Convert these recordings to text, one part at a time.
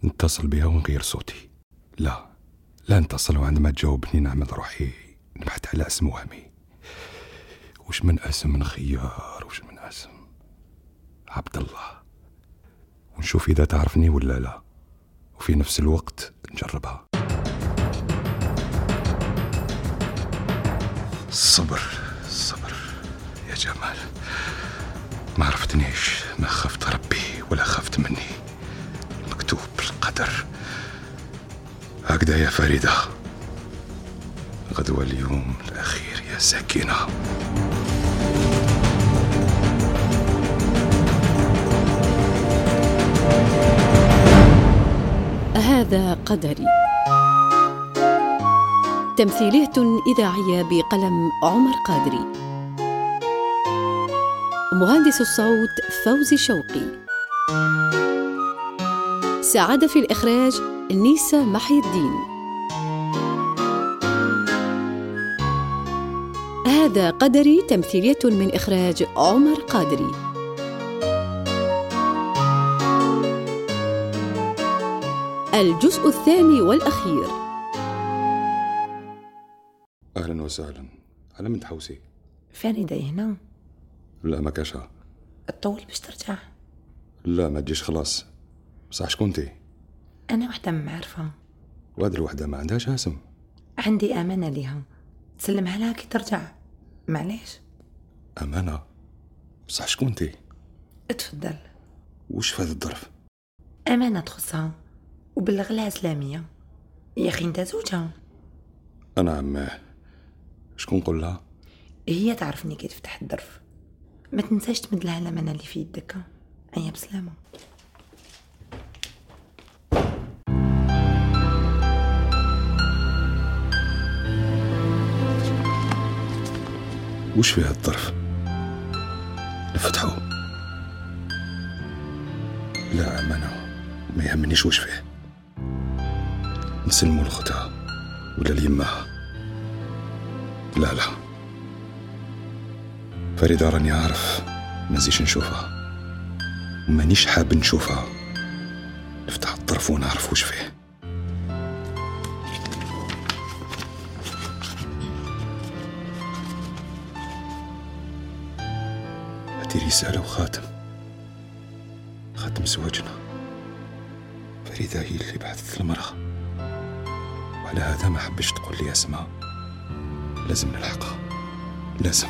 نتصل بها ونغير صوتي. لا نتصل، وعندما تجاوبني نعمل روحي نبحث على اسم وهمي. وش من اسم نخيار، وش من اسم؟ عبد الله، ونشوف إذا تعرفني ولا لا، وفي نفس الوقت نجربها. الصبر يا جمال. ما عرفتنيش، ما خفت ربي ولا خفت مني، مكتوب بالقدر. هكذا يا فريدة، غدوة اليوم الأخير يا سكينة. هذا قدري، تمثيلية إذاعية بقلم عمر قادري، مهندس الصوت فوزي شوقي، ساعد في الإخراج نيسا محي الدين. هذا قدري تمثيلية من إخراج عمر قادري. الجزء الثاني والأخير. أهلا وسهلا، على من تحوسي؟ فريدة هنا؟ لا ما كاشها. تطول باش ترجع؟ لا ما تجيش خلاص. صح شكونتي؟ أنا وحدة معرفة. وهذه الوحدة ما عندهاش اسم؟ عندي أمانة ليها، تسلمها لها كي ترجع. معليش. أمانة؟ صح شكونتي؟ اتفضل. وش في هذا الظرف؟ أمانة تخصها وبلغ لها سلامية. يا أخي أنت زوجها. أنا عماه. شكون نقول لها؟ هي تعرفني كي تفتح الظرف. ما تنساش تمد لها الأمانة اللي في يدك. أيا بسلامة. وش في هذا الظرف؟ نفتحه. لا أمانة، ما يهمنيش وش فيه. نسلمه لأختها ولا ليمها. لا فريدة راني عارف ما نزيش نشوفها، ومانيش حاب نشوفها. نفتح الظرف ونعرف وش فيه. هذه رسالة وخاتم زواجنا. فريدة هي اللي بعثت المرأة، وعلى هذا ما حبش تقول لي اسمها. لازم نلحقها، لازم.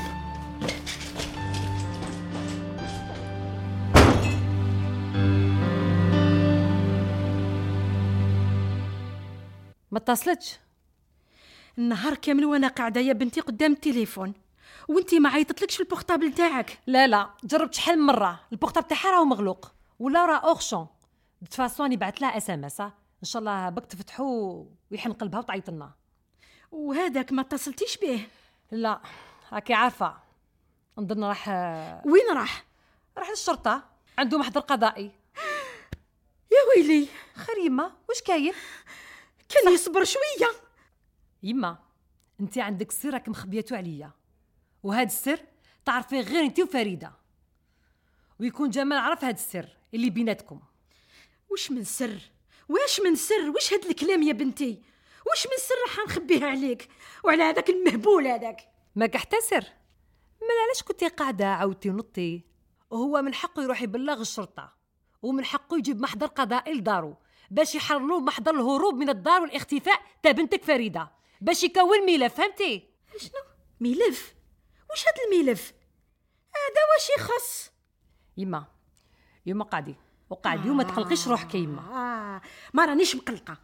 ما اتصلتش النهار كامل وانا قاعده يا بنتي قدام التليفون، وانتي ما عيطتلكش البورطابل تاعك؟ لا جربت شحال من مره، البورطابل تاعها راهو مغلوق ولا راه اورشون. دو فاسون يبعث لها اس ام اس، ان شاء الله بك تفتحوا ويحن قلبها وتعيط لنا. وهذاك ما اتصلتيش به؟ لا راكي عارفه، نظن راح. وين راح للشرطه، عنده محضر قضائي. يا ويلي. خير يما، واش كاين؟ كان يصبر شويه. يما انت عندك سر راك مخبيته عليا، وهذا السر تعرفيه غير انت وفريده، ويكون جمال عرف هذا السر اللي بيناتكم. واش من سر؟ واش هاد الكلام يا بنتي؟ واش من سر راح نخبيها عليك وعلى هذاك المهبول هذاك؟ ما حتى سر. من علاش كنتي قاعده عاودتي نطي؟ وهو من حقه يروح يبلغ الشرطه، ومن حقه يجيب محضر قضائي لدارو باش يحرروا محضر الهروب من الدار والاختفاء تاع بنتك فريده، باش يكون ملف. فهمتي؟ شنو ملف؟ واش هاد الملف هذا واش يخص؟ يما قعدي وما تقلقيش روحك يما. ما رانيش مقلقه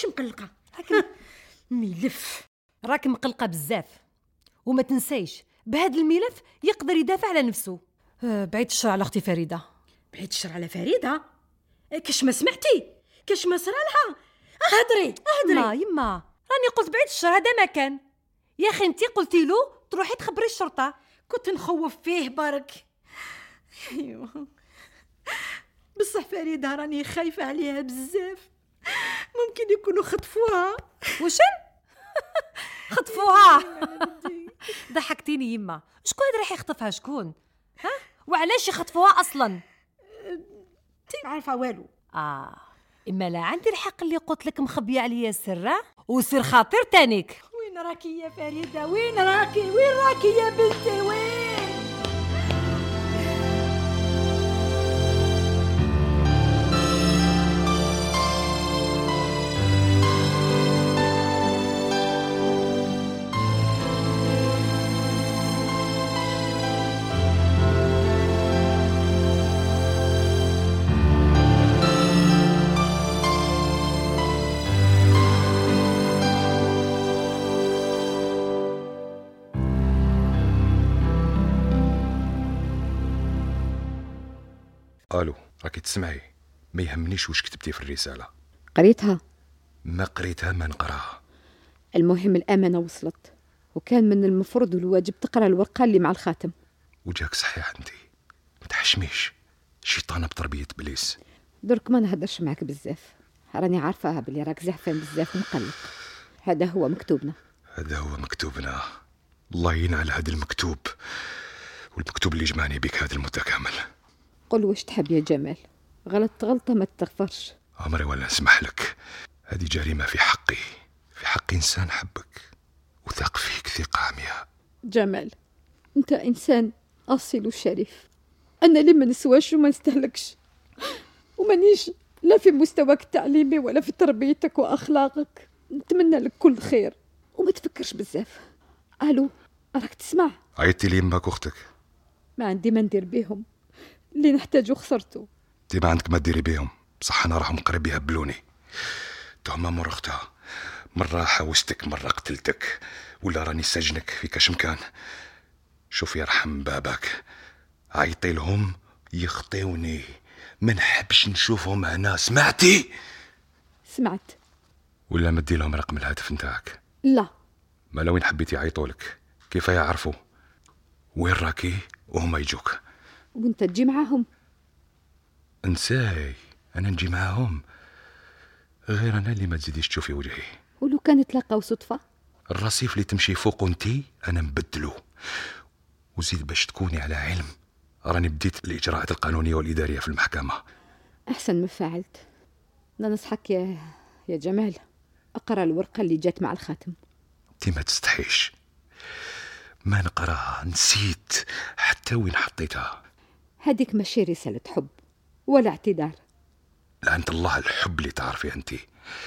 ملف. راك مقلقه بزاف، وما تنسيش بهذا الملف يقدر يدافع على نفسه. بعيد الشر على اختي فريده. بعيد الشر على فريده؟ كاش ما سمعتي؟ كاش ما صرا لها؟ هدري يما راني قلت بعيد الشر، هذا ما كان. يا اخي انتي قلتي له تروحي تخبري الشرطه. كنت نخوف فيه برك. ايوه بصح فريده راني خايفه عليها بزاف، ممكن يكونوا خطفوها. وشن؟ خطفوها؟ ضحكتيني يما. شكون راح يخطفها؟ شكون؟ وعلاش يخطفوها اصلا؟ عارفه والو. اما لا عندي الحق اللي قلت لك مخبيه عليا السر وسر خاطر تانيك. وين راكي يا فريدة؟ وين راكي يا بنتي؟ وين؟ الو، راكي تسمعي؟ ما يهمنيش واش كتبتي في الرساله. قريتها. ما قريتها ما نقراها. المهم الأمانة وصلت، وكان من المفروض والواجب تقرأ الورقة اللي مع الخاتم. وجاك صحيح انت، ما تحشميش، شيطانه بتربيه بليس. درك ما نهدرش معك بزاف، راني عارفاها بلي راك زعفان بزاف ومقلق. هذا هو مكتوبنا. هذا هو مكتوبنا. الله ينعل هذا المكتوب، والمكتوب اللي جمعني بك هذا المتكامل. قل واش تحب يا جمال، غلطة ما تغفرش. عمري ولا نسمح لك، هذه جريمة في حقي، في حق إنسان حبك وثق فيك ثقة عمياء. جمال، أنت إنسان أصيل وشريف، أنا اللي ما نسواش وما نستهلكش، ومانيش لا في مستواك التعليمي ولا في تربيتك وأخلاقك. نتمنى لك كل خير وما تفكرش بزاف. ألو، راك تسمع؟ عيطتي لي يماك أختك؟ ما عندي ما ندير بيهم، اللي نحتاجه خسرته. انت ما عندك ما ديري بيهم، بصح انا راهم قريب يهبلوني. تهمة مرختها، مرة حاوستك مرة قتلتك، ولا راني سجنك في كاش مكان. شوف يرحم باباك، عيطي لهم يخطيوني، ما نحبش نشوفهم هنا، سمعتي؟ سمعت. ولا مدي لهم رقم الهاتف نتاعك؟ لا. ما لو وين حبيتي يعيطولك كيف يعرفوا وين راكي وهما يجوك؟ وانت تجي معاهم؟ انساي، انا نجي معاهم، غير انا اللي ما تزيديش تشوفي وجهي. ولو كان تلاقاو صدفة؟ الرصيف اللي تمشي فوق انتي انا نبدلو. وزيد باش تكوني على علم، راني بديت الاجراءات القانونيه والاداريه في المحكمه. احسن ما فعلت. ننصحك يا جمال، اقرا الورقه اللي جات مع الخاتم. انتي ما تستحيش. ما نقراها، نسيت حتى وين حطيتها. هذيك ماشي رساله حب ولا اعتذار. لعنة الله الحب اللي تعرفيه انتي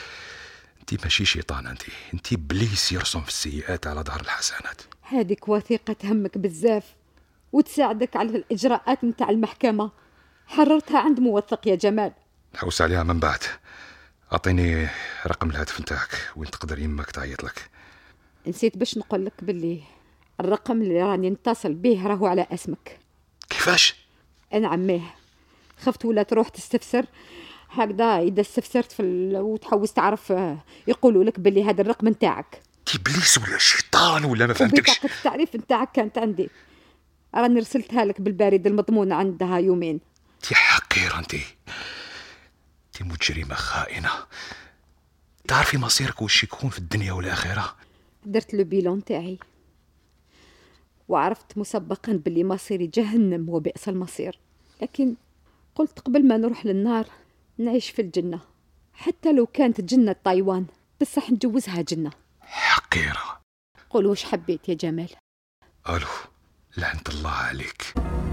ماشي شيطان، انتي بليس يرسم في السيئات على ظهر الحسنات. هذيك وثيقه تهمك بزاف وتساعدك على الاجراءات نتاع المحكمه، حررتها عند موثق يا جمال. نحوس عليها من بعد. اعطيني رقم الهاتف نتاعك وين تقدر يمك تعيط لك. نسيت باش نقول لك باللي الرقم اللي راني نتصل به راهو على اسمك. كيفاش؟ انا عميه، خفت ولا تروح تستفسر هكذا. اذا استفسرت وتحوس تعرف يقولوا لك باللي هذا الرقم نتاعك. ابليس ولا شيطان ولا ما فهمتكش. بطاقه التعريف نتاعك كانت عندي، راني رسلتها لك بالبريد المضمون، عندها يومين. انتي حقيره، انتي مجرمه خائنه. تعرفي مصيرك وش يكون في الدنيا والاخره. درت لو بيلون تاعي وعرفت مسبقا باللي مصيري جهنم وبئس المصير، لكن قلت قبل ما نروح للنار نعيش في الجنة، حتى لو كانت جنة تايوان بصح نجوزها جنة. حقيرة. قول وش حبيت يا جمال. ألو، لعنة الله عليك.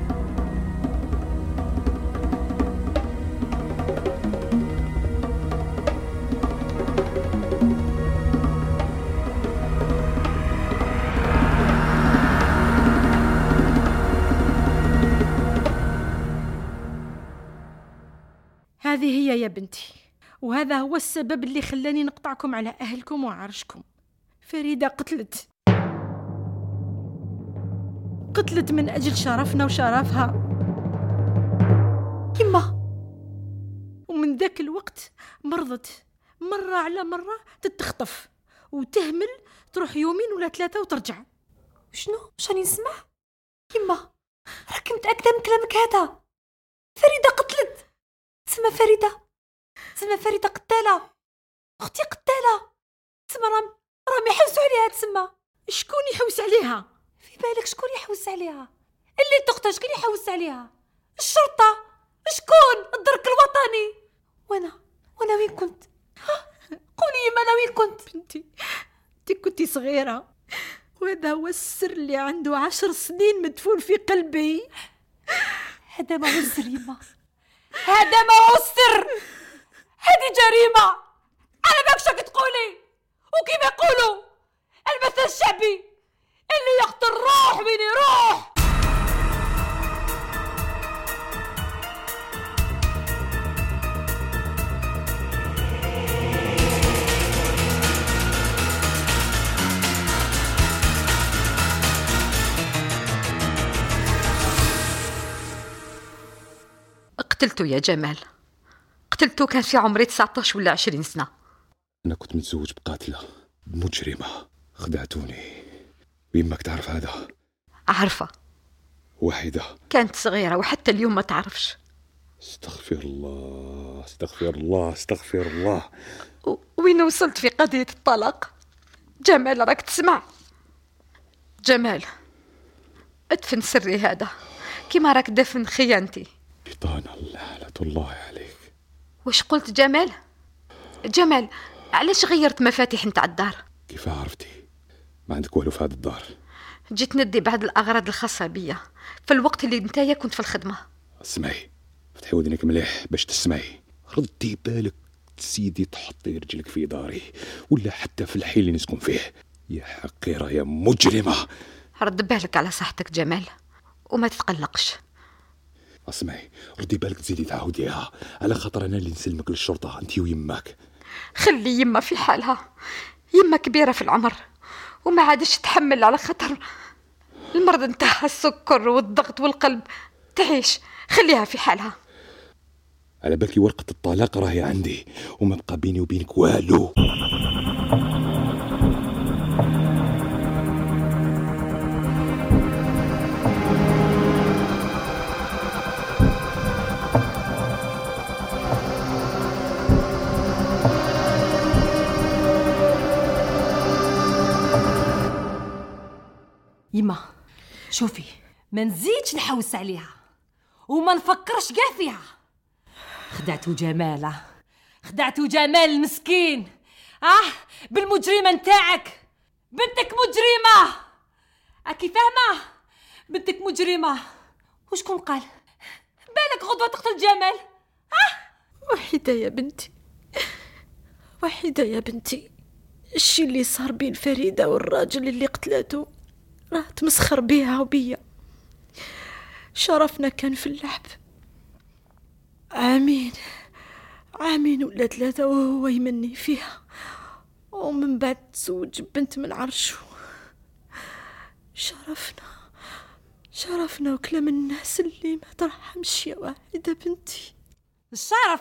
هذه هي يا بنتي، وهذا هو السبب اللي خلاني نقطعكم على أهلكم وعرشكم. فريدة قتلت من أجل شرفنا وشرفها يما، ومن ذاك الوقت مرضت مرة على مرة تتخطف وتهمل، تروح يومين ولا 3 وترجع. شنو؟ شاني نسمع؟ يما راك متأكدة من كلامك هذا؟ فريدة قتلت؟ تسمى فريدة قتالة، اختي قتالة، تسمى راهم يحوسوا عليها. تسمى شكون يحوس عليها؟ في بالك شكون يحوس عليها؟ اللي تقتل شكون يحوس عليها؟ الشرطة. شكون؟ الدرك الوطني. وانا وانا وين كنت؟ قولي يما انا وين كنت؟ بنتي انت كنتي صغيرة، وهذا هو السر اللي عنده 10 سنين مدفون في قلبي. هذا ما هو السر يما، هذا ما هو السر، هذه جريمة. على بالك شاك تقولي، وكيما يقولوا المثل الشعبي اللي يقتل روح وين يروح. قتلته يا جمال، قتلته كان في عمري 19 ولا 20 سنة. أنا كنت متزوج بقاتلة مجرمة، خدعتوني. ويمك تعرف هذا؟ عارفة، واحدة كانت صغيرة وحتى اليوم ما تعرفش. استغفر الله استغفر الله استغفر الله. وين وصلت في قضية الطلاق؟ جمال راك تسمع؟ جمال ادفن سري هذا كيما راك دفن خيانتي. شيطان لعنة الله عليك. وش قلت جمال؟ جمال علاش غيرت مفاتيح نتاع الدار؟ كيف عرفتي؟ ما عندك والو في هذا الدار. جيت ندي بعض الأغراض الخاصة بيا في الوقت اللي نتايا كنت في الخدمة. اسمعي، فتحي ودنك مليح باش تسمعي. ردي بالك سيدي تحطي رجلك في داري ولا حتى في الحي اللي نسكن فيه. يا حقيرة يا مجرمة. رد بالك على صحتك جمال وما تتقلقش. اسمعي، ردي بالك تزيدي تعاوديها، على خاطر انا اللي نسلمك للشرطة انتي ويماك. خلي يما في حالها، يما كبيرة في العمر وما عادش تحمل على خاطر المرض نتاعها السكر والضغط والقلب. تعيش، خليها في حالها. على بالك ورقة الطلاق راهي عندي وما بقى بيني وبينك والو. يما شوفي، ما نزيدش نحوس عليها وما نفكرش كاع فيها. خدعتو جمالة، خدعتو جمال المسكين. بالمجرمة نتاعك. بنتك مجرمة، أكي فاهمة؟ بنتك مجرمة. وشكون قال بالك غدوة تقتل جمال؟ وحيدة يا بنتي، وحيدة يا بنتي. الشي اللي صار بين فريدة والراجل اللي قتلته راه تمسخر بيها وبيا. شرفنا كان في اللعب عامين ولا 3 وهو يمني فيها، ومن بعد تزوج بنت من عرشه. شرفنا وكلام الناس اللي ما ترحمش يا واحدة بنتي. الشرف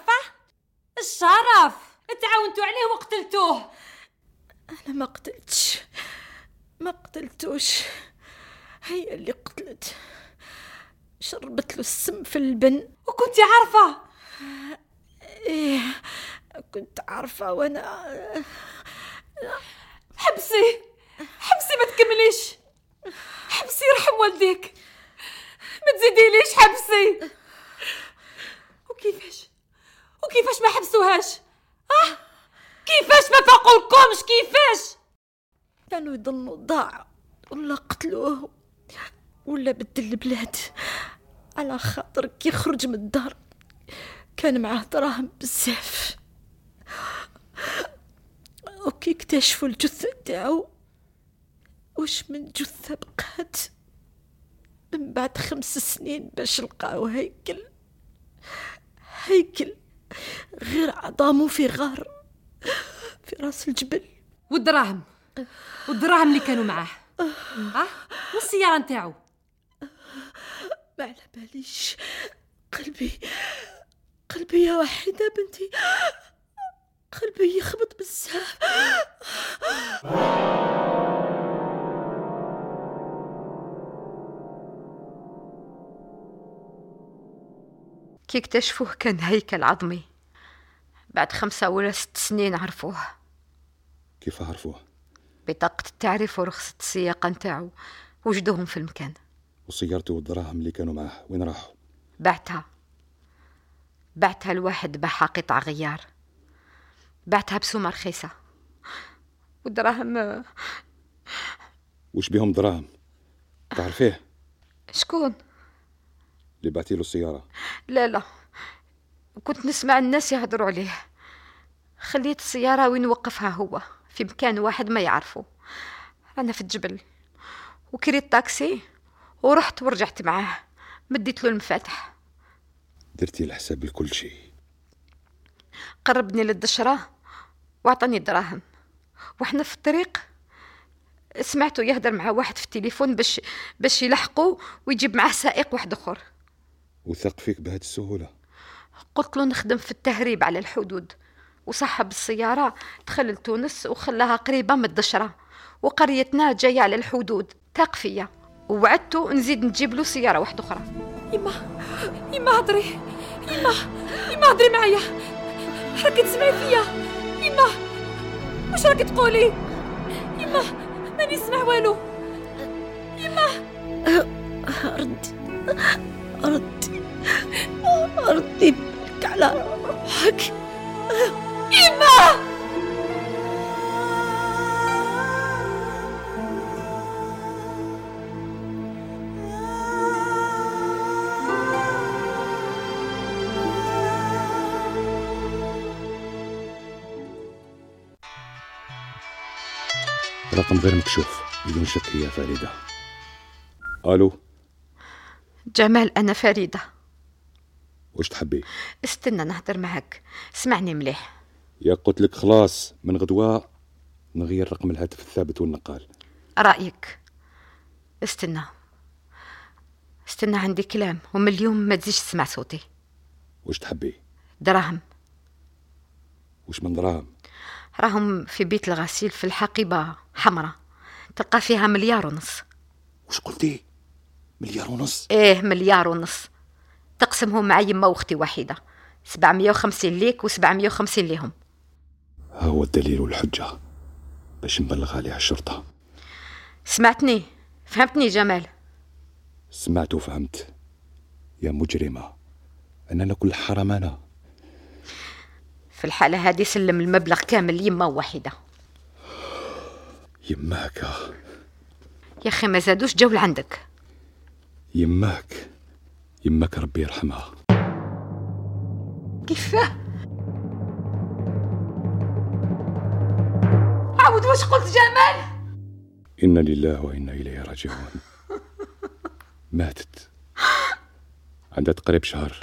تعاونتوا عليه وقتلتوه. أنا ما قتلتوش، هي اللي قتلت. شربت له السم في البن. وكنتي عارفة؟ إيه كنت عارفة. وأنا حبسي ما تكمليش، حبسي يرحم والديك، ما تزيديليش حبسي. وكيفاش ما حبسوهاش؟ كيفاش ما فاقولكمش؟ كيفاش كانوا يظنوا ضاع ولا قتلوه ولا بدل البلاد، على خاطر كي خرج من الدار كان معاه دراهم بزاف. وكي اكتشفوا الجثة تاعو، وش من جثة بقات من بعد 5 سنين باش لقاو هيكل غير عظامه في غار في راس الجبل. والدراهم اللي كانوا معاه والسيارة نتاعو. ما على باليش. قلبي يا وحيدة بنتي، قلبي يخبط بزاف. كي اكتشفوه كان هيكل عظمي. بعد 5 ولا 6 سنين عرفوه. كيف عرفوه؟ بطاقة التعريف ورخصة السياقة نتاعو وجدوهم في المكان. وسيارته والدراهم اللي كانوا معه وين راحوا؟ بعتها لواحد باع قطع غيار بعتها بسومة رخيصة، والدراهم وش بيهم دراهم؟ تعرفيه؟ شكون؟ اللي بعتي له السيارة. لا، كنت نسمع الناس يهضروا عليه. خليت السيارة وين وقفها هو، في مكان واحد ما يعرفه. أنا في الجبل، وكريت طاكسي ورحت ورجعت معاه، مديت له المفاتح. درتي الحساب لكل شيء. قربني للدشرة وعطاني الدراهم، وإحنا في الطريق سمعته يهدر مع واحد في التليفون باش يلحقه ويجيب معاه سائق واحد اخر. وثق فيك بهذه السهولة؟ قلت له نخدم في التهريب على الحدود، وصاحب السيارة دخل لتونس وخلاها قريبة من الدشرة، وقريتنا جاية على الحدود، تاق فيا، ووعدته نزيد نجيب له سيارة واحدة أخرى. يما هضري، يما هضري معايا، راكي تسمعي فيا؟ يما واش راكي تقولي؟ يما ماني نسمع والو. يما ردي بالك على روحك. يما رقم غير مكشوف بدون شك يا فريدة. الو جمال، أنا فريدة. وش تحبي؟ استنى نهدر معك، اسمعني مليح. يا قلت لك خلاص، من غدوة نغير رقم الهاتف الثابت والنقال. رأيك؟ استنى عندي كلام، ومن اليوم ما تزيش تسمع صوتي. وش تحبي؟ دراهم. وش من دراهم؟ راهم في بيت الغسيل في الحقيبة حمراء، تلقى فيها 1.5 مليار. وش قلتي؟ 1.5 مليار؟ ايه 1.5 مليار، تقسمهم مع يما واختي وحيدة، 750 ليك و750 ليهم. ها هو الدليل والحجة باش نبلغ عليها الشرطة. سمعتني؟ فهمتني جمال؟ سمعت وفهمت يا مجرمة، أننا كل حرمنا. في الحالة هذه سلم المبلغ كامل يما وحيدة. يماك يا أخي ما زادوش جو لعندك. يماك ربي يرحمها. كيفاه؟ عاود واش قلت جمال؟ إنا لله وإنا إليه راجعون. ماتت عندها تقريب شهر.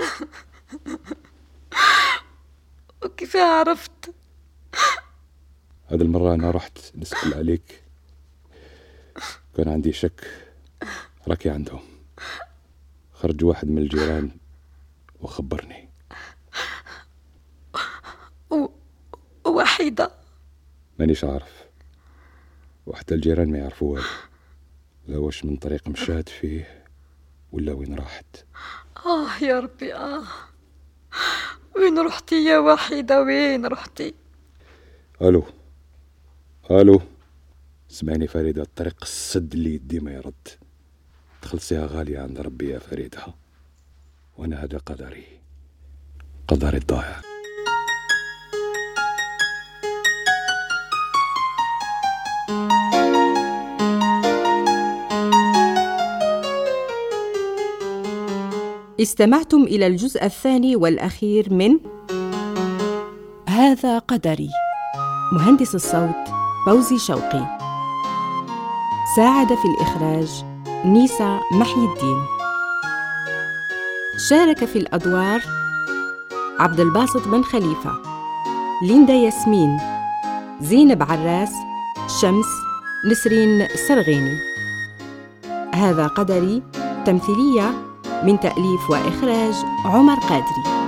وكيف عرفت؟ هذه المرة أنا رحت نسأل عليك، كان عندي شك راكي عندهم. خرج واحد من الجيران وخبرني. وحيدة؟ مانيش عارف، وحتى الجيران ما يعرفوا والو، لا واش من طريق مشات فيه ولا وين راحت. يا ربي وين رحتي يا وحيدة؟ وين رحتي؟ الو سمعني فريدة، الطريق السد اللي يدي ما يرد، تخلصيها غالية عند ربي يا فريدة، وانا هذا قدري الضائع. استمعتم إلى الجزء الثاني والأخير من هذا قدري. مهندس الصوت فوزي شوقي، ساعد في الإخراج نيسا محي الدين. شارك في الأدوار عبد الباسط بن خليفة، ليندا ياسمين، زينب عراس، شمس، نسرين سرغيني. هذا قدري تمثيلية من تأليف وإخراج عمر قادري.